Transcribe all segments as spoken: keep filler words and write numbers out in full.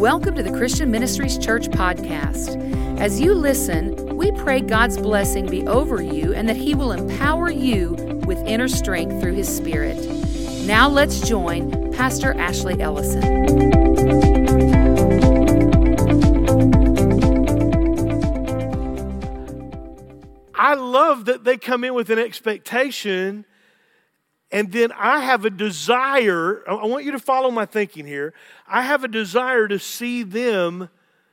Welcome to the Christian Ministries Church podcast. As you listen, we pray God's blessing be over you and that He will empower you with inner strength through His Spirit. Now let's join Pastor Ashley Ellison. I love that they come in with an expectation, and then I have a desire. I want you to follow my thinking here. I have a desire to see them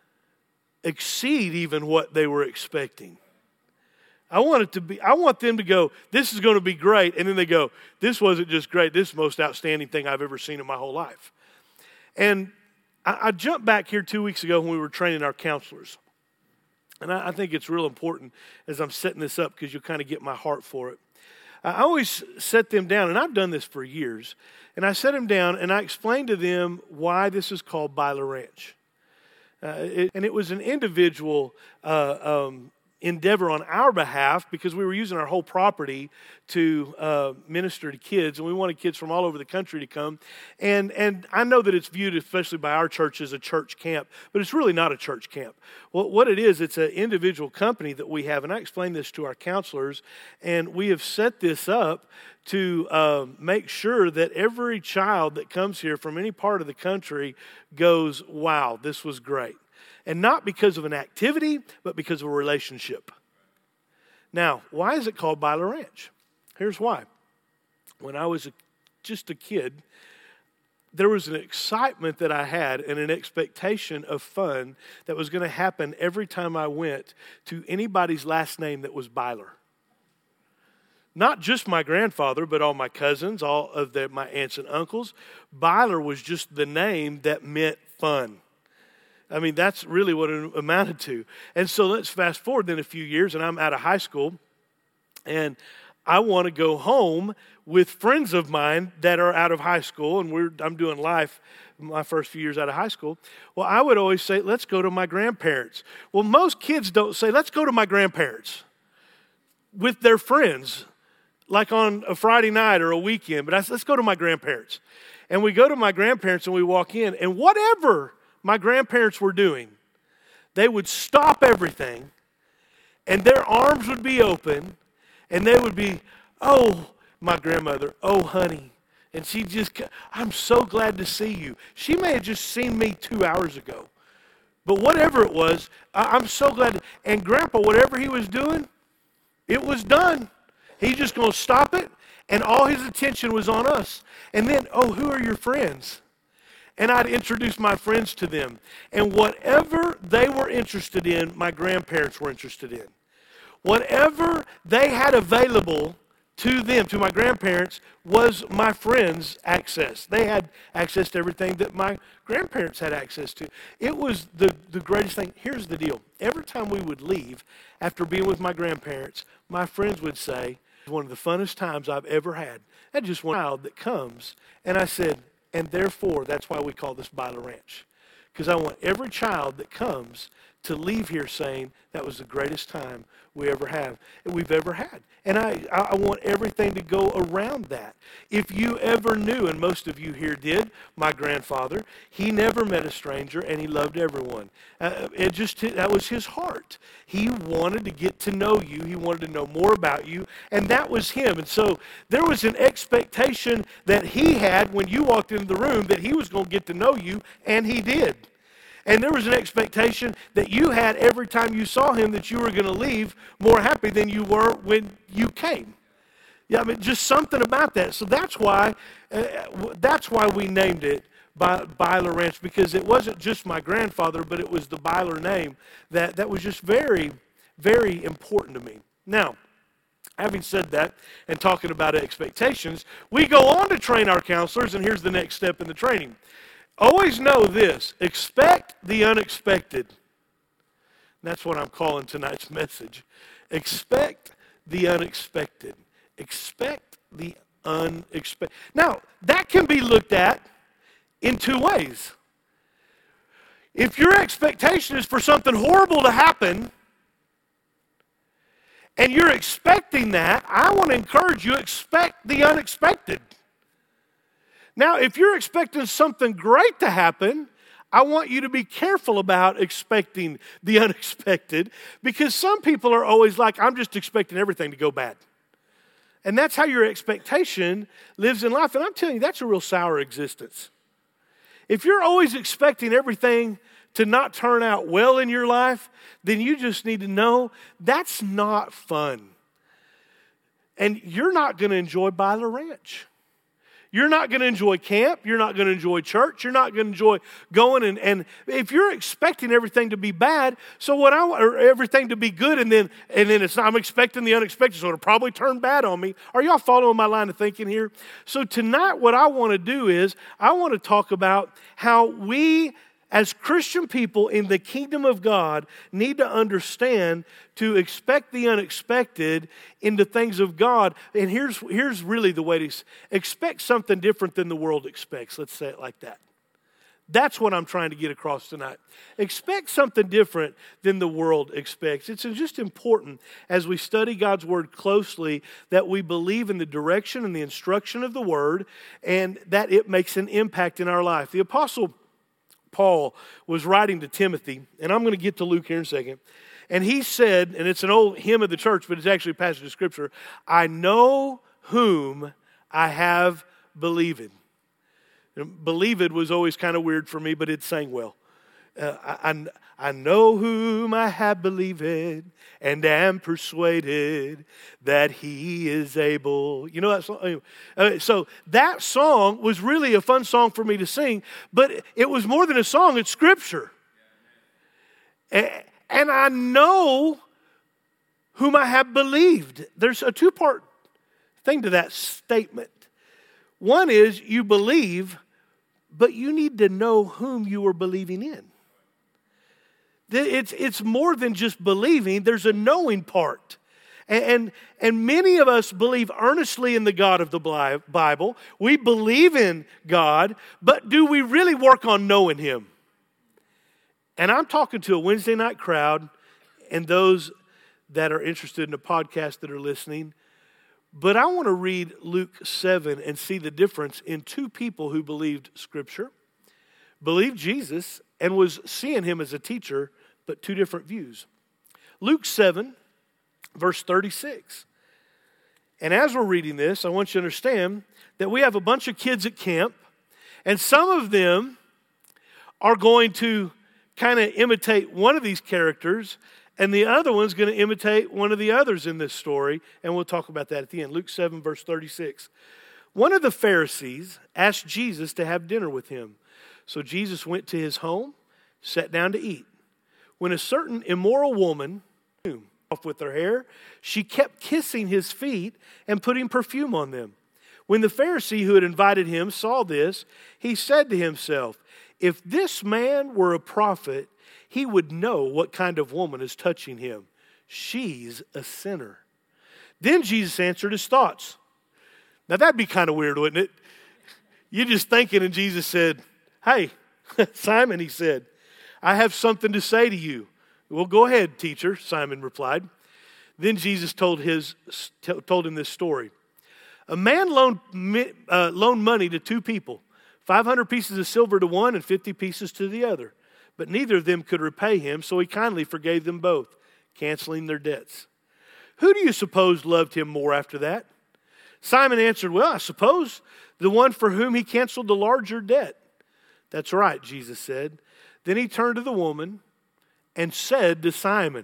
exceed even what they were expecting. I want it to be, I want them to go, this is going to be great. And then they go, this wasn't just great. This is the most outstanding thing I've ever seen in my whole life. And I, I jumped back here two weeks ago when we were training our counselors. And I, I think it's real important as I'm setting this up because you'll kind of get my heart for it. I always set them down, and I've done this for years, and I set them down and I explained to them why this is called Byler Ranch. Uh, it, and it was an individual uh, um, endeavor on our behalf because we were using our whole property to uh, minister to kids, and we wanted kids from all over the country to come. And and I know that it's viewed, especially by our church, as a church camp, but it's really not a church camp. Well, what it is, it's an individual company that we have, and I explained this to our counselors, and we have set this up to uh, make sure that every child that comes here from any part of the country goes, wow, this was great. And not because of an activity, but because of a relationship. Now, why is it called Byler Ranch? Here's why. When I was a, just a kid, there was an excitement that I had and an expectation of fun that was going to happen every time I went to anybody's last name that was Byler. Not just my grandfather, but all my cousins, all of the, my aunts and uncles. Byler was just the name that meant fun. I mean, that's really what it amounted to. And so let's fast forward then a few years, and I'm out of high school, and I want to go home with friends of mine that are out of high school, and we're I'm doing life my first few years out of high school. Well, I would always say, let's go to my grandparents. Well, most kids don't say, let's go to my grandparents with their friends, like on a Friday night or a weekend. But I said, let's go to my grandparents. And we go to my grandparents, and we walk in, and whatever my grandparents were doing, they would stop everything, and their arms would be open, and they would be, oh, my grandmother, oh, honey. And she just, I'm so glad to see you. She may have just seen me two hours ago. But whatever it was, I'm so glad. To, and Grandpa, whatever he was doing, it was done. He's just going to stop it, and all his attention was on us. And then, oh, who are your friends? And I'd introduce my friends to them. And whatever they were interested in, my grandparents were interested in. Whatever they had available to them, to my grandparents, was my friends' access. They had access to everything that my grandparents had access to. It was the, the greatest thing. Here's the deal. Every time we would leave, after being with my grandparents, my friends would say, one of the funnest times I've ever had. That's just one child that comes. And I said, and therefore, that's why we call this Byler Ranch. Because I want every child that comes to leave here saying, that was the greatest time we ever have, we've ever had. And I, I want everything to go around that. If you ever knew, and most of you here did, my grandfather, he never met a stranger, and he loved everyone. Uh, it just that was his heart. He wanted to get to know you. He wanted to know more about you, and that was him. And so there was an expectation that he had when you walked into the room that he was going to get to know you, and he did. And there was an expectation that you had every time you saw him that you were going to leave more happy than you were when you came. Yeah, I mean, just something about that. So that's why uh, that's why we named it By, Byler Ranch, because it wasn't just my grandfather, but it was the Byler name that, that was just very, very important to me. Now, having said that and talking about expectations, we go on to train our counselors, and here's the next step in the training. Always know this, expect the unexpected. That's what I'm calling tonight's message. Expect the unexpected. Expect the unexpected. Now, that can be looked at in two ways. If your expectation is for something horrible to happen, and you're expecting that, I want to encourage you, expect the unexpected. Now, if you're expecting something great to happen, I want you to be careful about expecting the unexpected, because some people are always like, I'm just expecting everything to go bad. And that's how your expectation lives in life. And I'm telling you, that's a real sour existence. If you're always expecting everything to not turn out well in your life, then you just need to know that's not fun. And you're not going to enjoy Byler Ranch. You're not going to enjoy camp. You're not going to enjoy church. You're not going to enjoy going. And, and if you're expecting everything to be bad, so what I or everything to be good, and then and then it's not, I'm expecting the unexpected, so it'll probably turn bad on me. Are y'all following my line of thinking here? So tonight, what I want to do is I want to talk about how we, as Christian people in the kingdom of God, need to understand to expect the unexpected in the things of God. And here's, here's really the way to expect something different than the world expects. Let's say it like that. That's what I'm trying to get across tonight. Expect something different than the world expects. It's just important as we study God's Word closely that we believe in the direction and the instruction of the Word, and that it makes an impact in our life. The Apostle Paul was writing to Timothy, and I'm going to get to Luke here in a second, and he said, and it's an old hymn of the church, but it's actually a passage of Scripture, I know whom I have believed. Believed was always kind of weird for me, but it sang well. Uh, I, I, I know whom I have believed and am persuaded that he is able. You know that song? Uh, so that song was really a fun song for me to sing, but it was more than a song, it's Scripture. And, and I know whom I have believed. There's a two-part thing to that statement. One is you believe, but you need to know whom you are believing in. It's, it's more than just believing. There's a knowing part. And, and, and many of us believe earnestly in the God of the Bible. We believe in God, but do we really work on knowing Him? And I'm talking to a Wednesday night crowd and those that are interested in the podcast that are listening. But I want to read Luke seven and see the difference in two people who believed Scripture, believed Jesus, and was seeing Him as a teacher, but two different views. Luke seven, verse thirty-six. And as we're reading this, I want you to understand that we have a bunch of kids at camp, and some of them are going to kind of imitate one of these characters, and the other one's going to imitate one of the others in this story, and we'll talk about that at the end. Luke seven, verse thirty-six. One of the Pharisees asked Jesus to have dinner with him. So Jesus went to his home, sat down to eat. When a certain immoral woman, off with her hair, she kept kissing his feet and putting perfume on them. When the Pharisee who had invited him saw this, he said to himself, if this man were a prophet, he would know what kind of woman is touching him. She's a sinner. Then Jesus answered his thoughts. Now that'd be kind of weird, wouldn't it? You're just thinking, and Jesus said, hey, Simon, he said, I have something to say to you. Well, go ahead, teacher, Simon replied. Then Jesus told, his, told him this story. A man loaned, uh, loaned money to two people, five hundred pieces of silver to one and fifty pieces to the other. But neither of them could repay him, so he kindly forgave them both, canceling their debts. Who do you suppose loved him more after that? Simon answered, well, I suppose the one for whom he canceled the larger debt. That's right, Jesus said. Then he turned to the woman and said to Simon,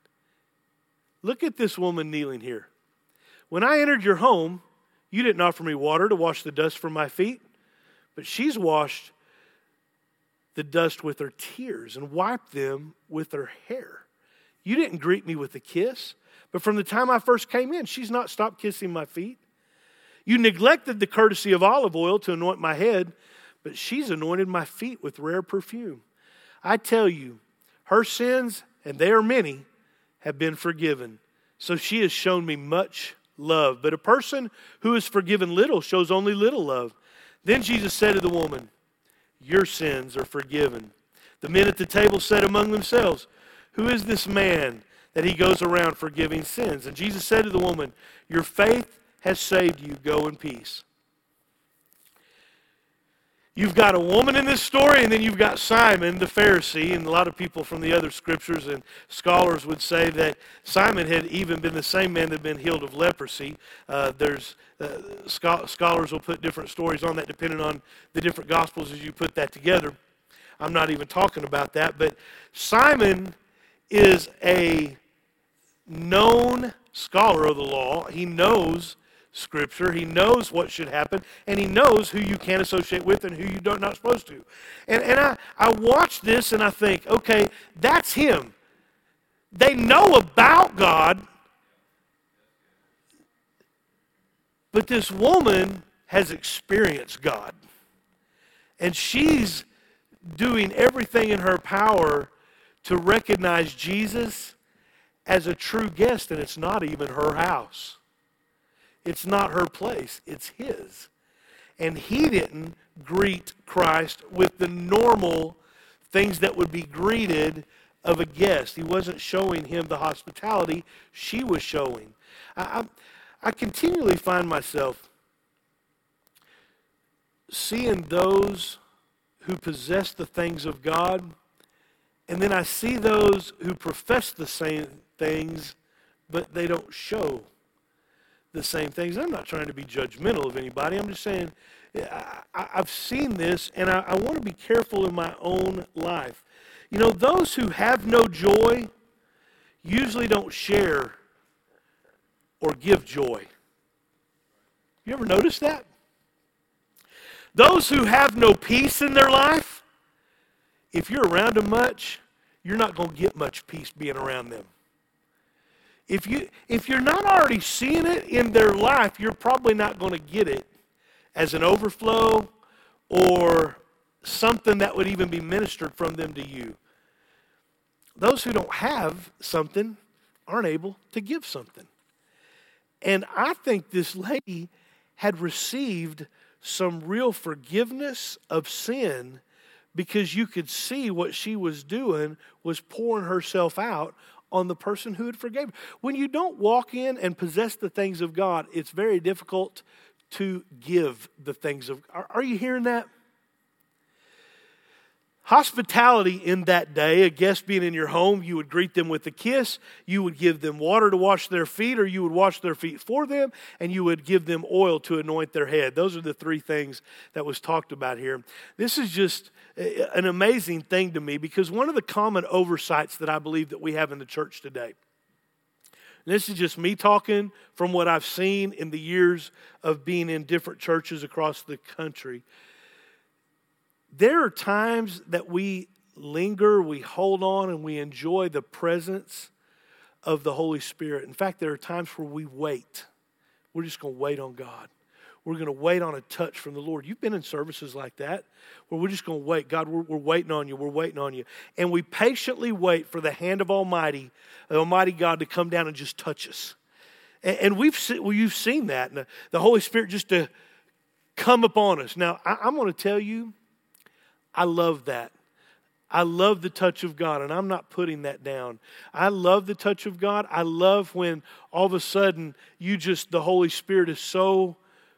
look at this woman kneeling here. When I entered your home, you didn't offer me water to wash the dust from my feet, but she's washed the dust with her tears and wiped them with her hair. You didn't greet me with a kiss, but from the time I first came in, she's not stopped kissing my feet. You neglected the courtesy of olive oil to anoint my head, but she's anointed my feet with rare perfume. I tell you, her sins, and they are many, have been forgiven. So she has shown me much love. But a person who is forgiven little shows only little love. Then Jesus said to the woman, your sins are forgiven. The men at the table said among themselves, who is this man that he goes around forgiving sins? And Jesus said to the woman, your faith has saved you. Go in peace. You've got a woman in this story, and then you've got Simon the Pharisee, and a lot of people from the other scriptures and scholars would say that Simon had even been the same man that had been healed of leprosy. Uh, there's uh, scholars will put different stories on that depending on the different gospels as you put that together. I'm not even talking about that, but Simon is a known scholar of the law. He knows Scripture. He knows what should happen, and he knows who you can associate with and who you don't not supposed to. And, and I, I watch this and I think, okay, that's him. They know about God, but this woman has experienced God. And she's doing everything in her power to recognize Jesus as a true guest, and it's not even her house. It's not her place, it's his. And he didn't greet Christ with the normal things that would be greeted of a guest. He wasn't showing him the hospitality she was showing. I, I, I continually find myself seeing those who possess the things of God, and then I see those who profess the same things, but they don't show the same things. I'm not trying to be judgmental of anybody. I'm just saying I, I've seen this, and I, I want to be careful in my own life. You know, those who have no joy usually don't share or give joy. You ever notice that? Those who have no peace in their life, if you're around them much, you're not going to get much peace being around them. If, you, if you're not already seeing it in their life, you're probably not going to get it as an overflow or something that would even be ministered from them to you. Those who don't have something aren't able to give something. And I think this lady had received some real forgiveness of sin because you could see what she was doing was pouring herself out on the person who had forgave her. When you don't walk in and possess the things of God, it's very difficult to give the things of God. Are, are you hearing that? Hospitality in that day, a guest being in your home, you would greet them with a kiss, you would give them water to wash their feet, or you would wash their feet for them, and you would give them oil to anoint their head. Those are the three things that was talked about here. This is just an amazing thing to me, because one of the common oversights that I believe that we have in the church today, and this is just me talking from what I've seen in the years of being in different churches across the country. There are times that we linger, we hold on, and we enjoy the presence of the Holy Spirit. In fact, there are times where we wait. We're just going to wait on God. We're going to wait on a touch from the Lord. You've been in services like that where we're just going to wait. God, we're, we're waiting on you. We're waiting on you. And we patiently wait for the hand of Almighty, the Almighty God to come down and just touch us. And, and we've well, you've seen that. And the, the Holy Spirit just to come upon us. Now, I, I'm going to tell you, I love that. I love the touch of God, and I'm not putting that down. I love the touch of God. I love when all of a sudden you just, the Holy Spirit is so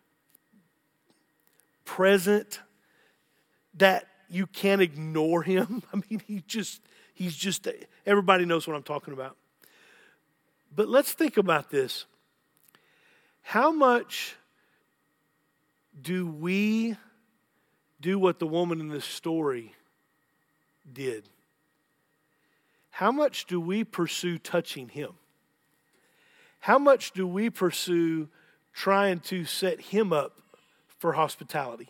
present that you can't ignore him. I mean, he just, he's just, everybody knows what I'm talking about. But let's think about this. How much do we do what the woman in this story did? How much do we pursue touching him? How much do we pursue trying to set him up for hospitality?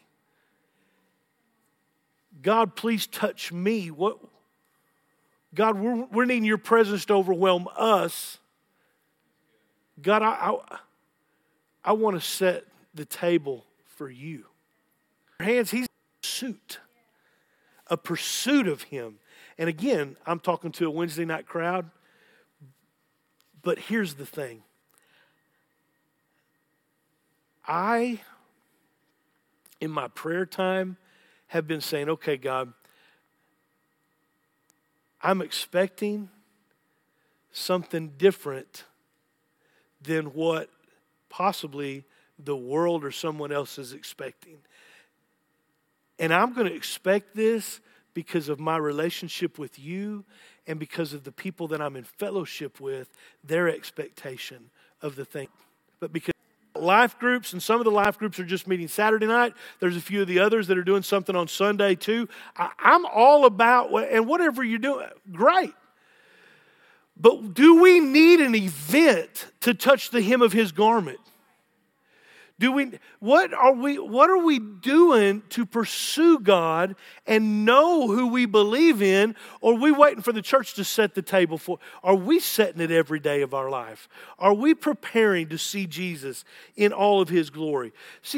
God, please touch me. What? God, we're, we're needing your presence to overwhelm us. God, I, I, I want to set the table for you. Hands, he's pursuit, a pursuit of him. And again, I'm talking to a Wednesday night crowd, but here's the thing. I, in my prayer time, have been saying, okay, God, I'm expecting something different than what possibly the world or someone else is expecting. And I'm going to expect this because of my relationship with you and because of the people that I'm in fellowship with, their expectation of the thing. But because life groups, and some of the life groups are just meeting Saturday night. There's a few of the others that are doing something on Sunday too. I, I'm all about, and whatever you're doing, great. But do we need an event to touch the hem of his garment? Do we, what are we, what are we doing to pursue God and know who we believe in? Or are we waiting for the church to set the table for? Are we setting it every day of our life? Are we preparing to see Jesus in all of his glory? See,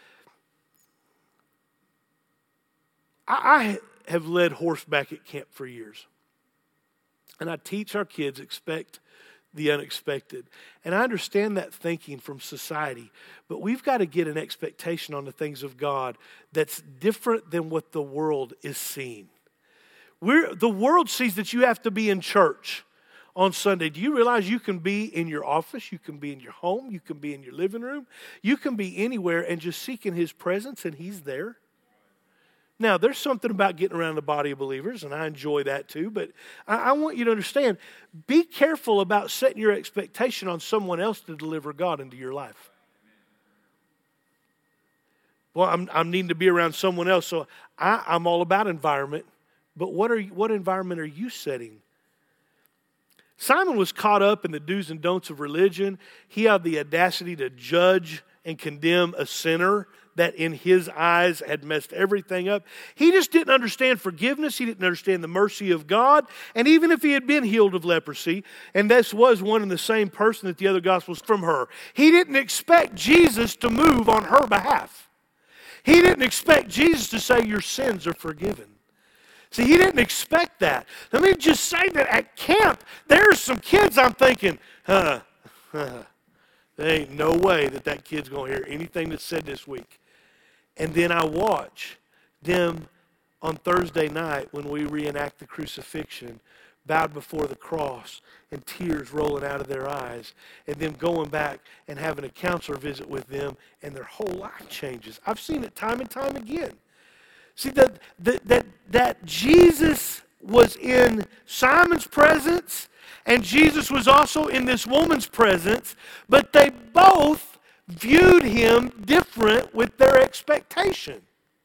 I have led horseback at camp for years. And I teach our kids, expect the unexpected. And I understand that thinking from society, but we've got to get an expectation on the things of God that's different than what the world is seeing. We're, the world sees that you have to be in church on Sunday. Do you realize you can be in your office, you can be in your home, you can be in your living room, you can be anywhere and just seeking his presence and he's there? Now, there's something about getting around the body of believers, and I enjoy that too, but I, I want you to understand, be careful about setting your expectation on someone else to deliver God into your life. Well, I'm, I'm needing to be around someone else, so I, I'm all about environment, but what are you, what environment are you setting? Simon was caught up in the do's and don'ts of religion. He had the audacity to judge and condemn a sinner that in his eyes had messed everything up. He just didn't understand forgiveness. He didn't understand the mercy of God. And even if he had been healed of leprosy, and this was one and the same person that the other gospels from her, he didn't expect Jesus to move on her behalf. He didn't expect Jesus to say, your sins are forgiven. See, he didn't expect that. Let me just say that at camp, there's some kids I'm thinking, huh, huh, there ain't no way that that kid's going to hear anything that's said this week. And then I watch them on Thursday night when we reenact the crucifixion, bowed before the cross and tears rolling out of their eyes, and them going back and having a counselor visit with them, and their whole life changes. I've seen it time and time again. See, that, that, that, that Jesus was in Simon's presence, and Jesus was also in this woman's presence, but they both viewed him different with their expectation.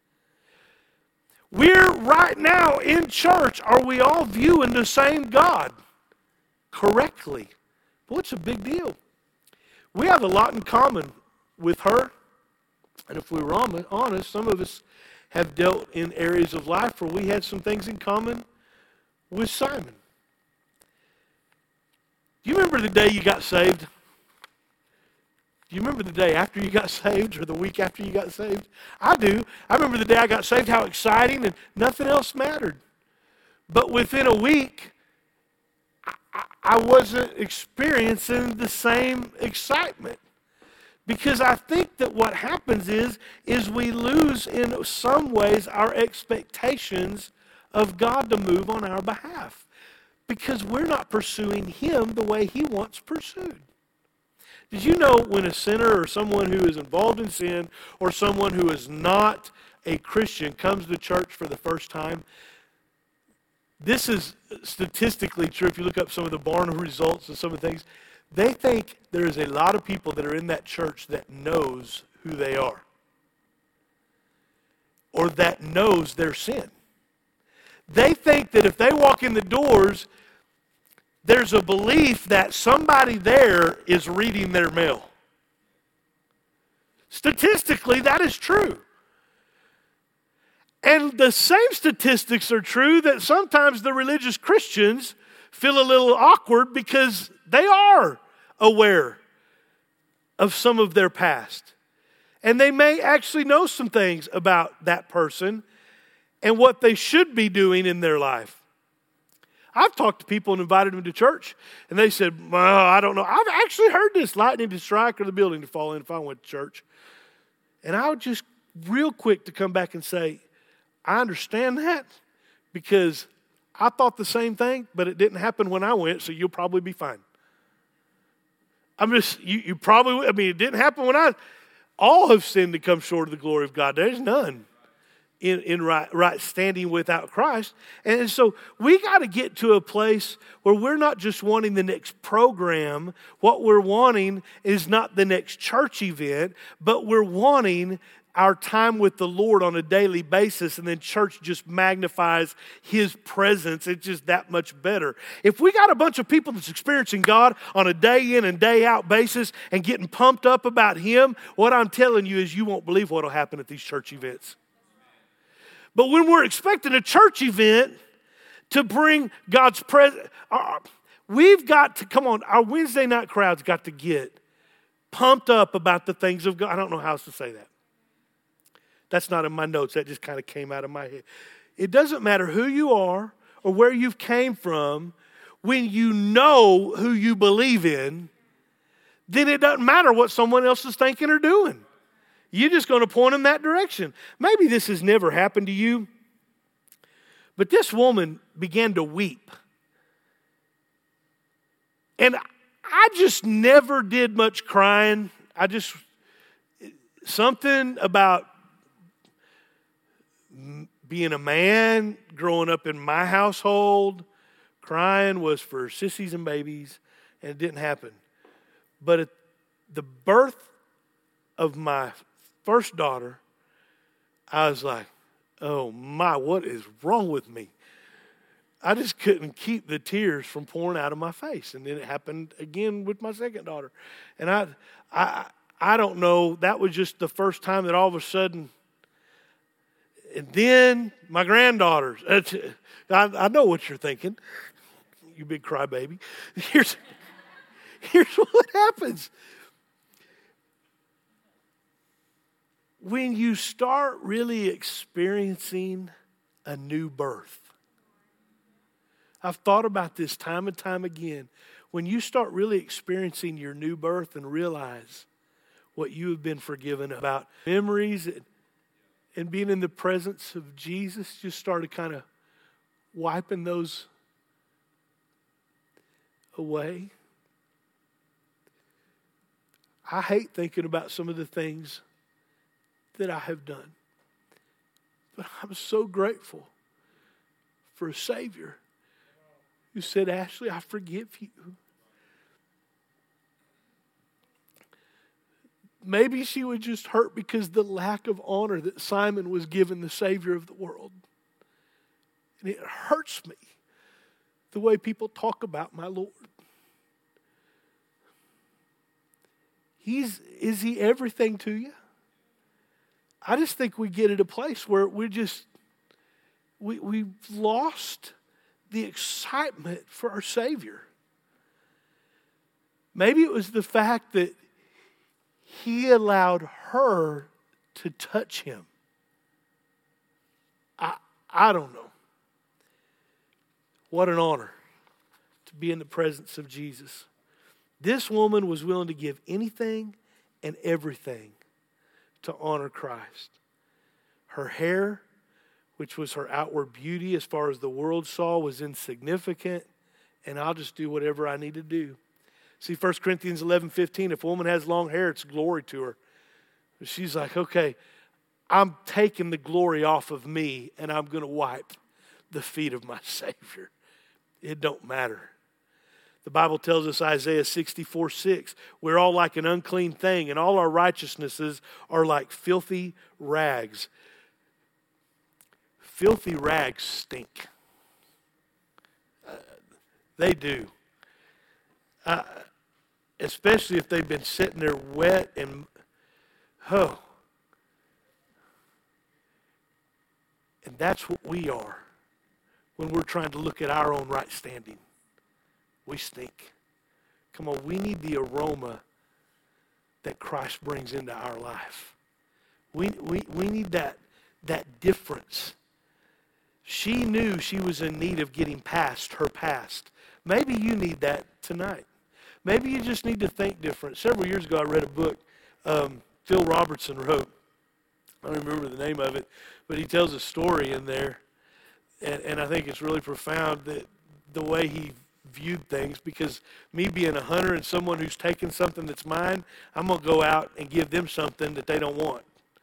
We're right now in church, are we all viewing the same God correctly? Well, it's a big deal. We have a lot in common with her, and if we were honest, some of us have dealt in areas of life where we had some things in common with Simon. Do you remember the day you got saved? Do you remember the day after you got saved or the week after you got saved? I do. I remember the day I got saved, how exciting, and nothing else mattered. But within a week, I, I wasn't experiencing the same excitement. Because I think that what happens is, is we lose in some ways our expectations of God to move on our behalf. Because we're not pursuing him the way he wants pursued. Did you know when a sinner or someone who is involved in sin or someone who is not a Christian comes to church for the first time, this is statistically true. If you look up some of the Barna results and some of the things, they think there is a lot of people that are in that church that knows who they are or that knows their sin. They think that if they walk in the doors, there's a belief that somebody there is reading their mail. Statistically, that is true. And the same statistics are true that sometimes the religious Christians feel a little awkward because they are aware of some of their past. And they may actually know some things about that person and what they should be doing in their life. I've talked to people and invited them to church, and they said, well, I don't know. I've actually heard this lightning to strike or the building to fall in if I went to church. And I would just real quick to come back and say, I understand that because I thought the same thing, but it didn't happen when I went, so you'll probably be fine. I'm just, you, you probably, I mean, it didn't happen when I, all have sinned to come short of the glory of God. There's none in, in right, right standing without Christ. And so we got to get to a place where we're not just wanting the next program. What we're wanting is not the next church event, but we're wanting our time with the Lord on a daily basis, and then church just magnifies His presence. It's just that much better. If we got a bunch of people that's experiencing God on a day in and day out basis and getting pumped up about Him, what I'm telling you is you won't believe what will happen at these church events. But when we're expecting a church event to bring God's presence, uh, we've got to, come on, our Wednesday night crowd's got to get pumped up about the things of God. I don't know how else to say that. That's not in my notes. That just kind of came out of my head. It doesn't matter who you are or where you've came from. When you know who you believe in, then it doesn't matter what someone else is thinking or doing. You're just going to point them that direction. Maybe this has never happened to you, but this woman began to weep. And I just never did much crying. I just, something about being a man, growing up in my household, crying was for sissies and babies, and it didn't happen. But at the birth of my first daughter, I was like, oh my, what is wrong with me? I just couldn't keep the tears from pouring out of my face. And then it happened again with my second daughter. And I, I, I don't know, that was just the first time that all of a sudden. And then my granddaughters. I, I know what you're thinking, you big crybaby. Here's, here's what happens. When you start really experiencing a new birth. I've thought about this time and time again. When you start really experiencing your new birth and realize what you have been forgiven about, memories and And being in the presence of Jesus just started kind of wiping those away. I hate thinking about some of the things that I have done. But I'm so grateful for a Savior who said, Ashley, I forgive you. Maybe she was just hurt because the lack of honor that Simon was given the Savior of the world. And it hurts me the way people talk about my Lord. He's, is He everything to you? I just think we get at a place where we're just, we, we've lost the excitement for our Savior. Maybe it was the fact that He allowed her to touch Him. I, I don't know. What an honor to be in the presence of Jesus. This woman was willing to give anything and everything to honor Christ. Her hair, which was her outward beauty as far as the world saw, was insignificant, and I'll just do whatever I need to do. See, First Corinthians eleven fifteen, if a woman has long hair, it's glory to her. She's like, okay, I'm taking the glory off of me, and I'm going to wipe the feet of my Savior. It don't matter. The Bible tells us, Isaiah sixty-four six, we're all like an unclean thing, and all our righteousnesses are like filthy rags. Filthy rags stink. Uh, they do. Uh, especially if they've been sitting there wet and, oh. And that's what we are when we're trying to look at our own right standing. We stink. Come on, we need the aroma that Christ brings into our life. We, we, we need that, that difference. She knew she was in need of getting past her past. Maybe you need that tonight. Maybe you just need to think different. Several years ago, I read a book um, Phil Robertson wrote. I don't remember the name of it, but he tells a story in there, and, and I think it's really profound that the way he viewed things, because me being a hunter and someone who's taken something that's mine, I'm going to go out and give them something that they don't want.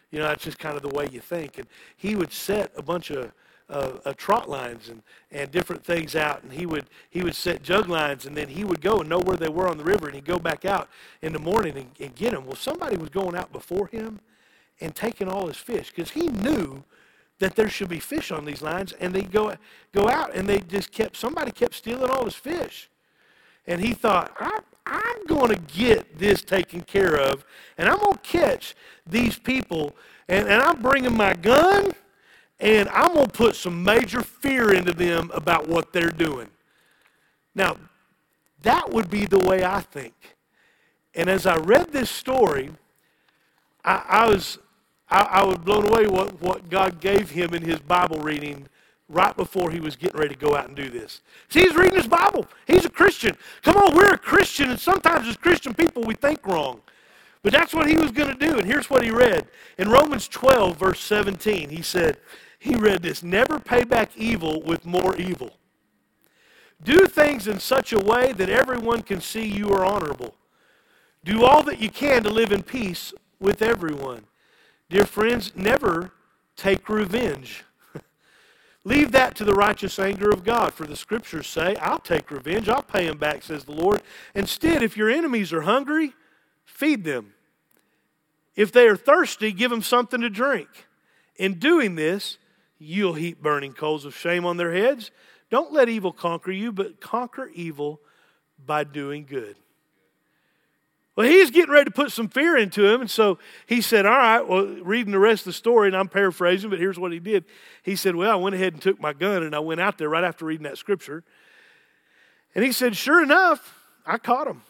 You know, that's just kind of the way you think. And he would set a bunch of uh, uh, trot lines and, and different things out, and he would he would set jug lines, and then he would go and know where they were on the river, and he'd go back out in the morning and, and get them. Well, somebody was going out before him and taking all his fish, because he knew that there should be fish on these lines, and they'd go, go out, and they just kept, somebody kept stealing all his fish. And he thought, I, I'm going to get this taken care of, and I'm going to catch these people, and, and I'm bringing my gun, and I'm going to put some major fear into them about what they're doing. Now, that would be the way I think. And as I read this story, I, I was I, I was blown away what, what God gave him in his Bible reading right before he was getting ready to go out and do this. See, he's reading his Bible. He's a Christian. Come on, we're a Christian, and sometimes as Christian people we think wrong. But that's what he was going to do, and here's what he read. In Romans twelve, verse seventeen, he said, he read this, never pay back evil with more evil. Do things in such a way that everyone can see you are honorable. Do all that you can to live in peace with everyone. Dear friends, never take revenge. Leave that to the righteous anger of God, for the scriptures say, I'll take revenge, I'll pay them back, says the Lord. Instead, if your enemies are hungry, feed them. If they are thirsty, give them something to drink. In doing this, you'll heap burning coals of shame on their heads. Don't let evil conquer you, but conquer evil by doing good. Well, he's getting ready to put some fear into him, and so he said, all right, well, reading the rest of the story, and I'm paraphrasing, but here's what he did. He said, well, I went ahead and took my gun, and I went out there right after reading that scripture. And he said, sure enough, I caught them.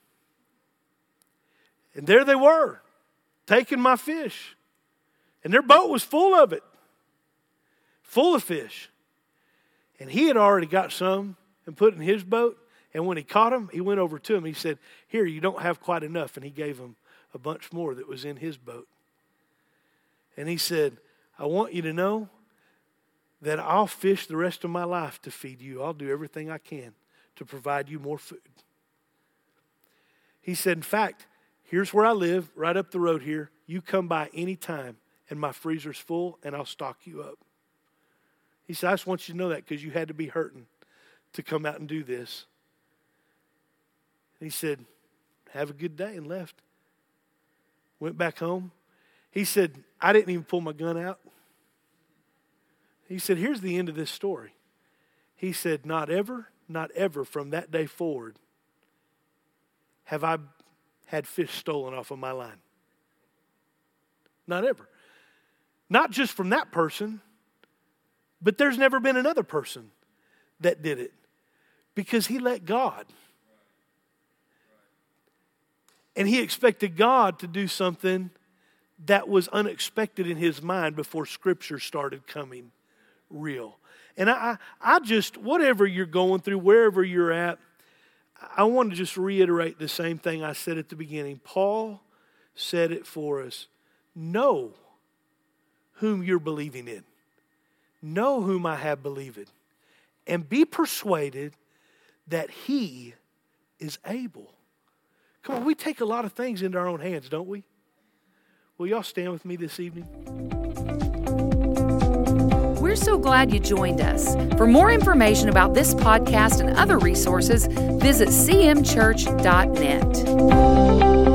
And there they were, taking my fish. And their boat was full of it, full of fish. And he had already got some and put in his boat. And when he caught him, he went over to him. He said, here, you don't have quite enough. And he gave him a bunch more that was in his boat. And he said, I want you to know that I'll fish the rest of my life to feed you. I'll do everything I can to provide you more food. He said, in fact, here's where I live, right up the road here. You come by any time, and my freezer's full, and I'll stock you up. He said, I just want you to know that because you had to be hurting to come out and do this. He said, have a good day, and left. Went back home. He said, I didn't even pull my gun out. He said, here's the end of this story. He said, not ever, not ever from that day forward have I had fish stolen off of my line. Not ever. Not just from that person, but there's never been another person that did it because he let God. And he expected God to do something that was unexpected in his mind before Scripture started coming real. And I, I just, whatever you're going through, wherever you're at, I want to just reiterate the same thing I said at the beginning. Paul said it for us. Know whom you're believing in. Know whom I have believed. And be persuaded that he is able. Come on, we take a lot of things into our own hands, don't we? Will y'all stand with me this evening? We're so glad you joined us. For more information about this podcast and other resources, visit c m church dot net.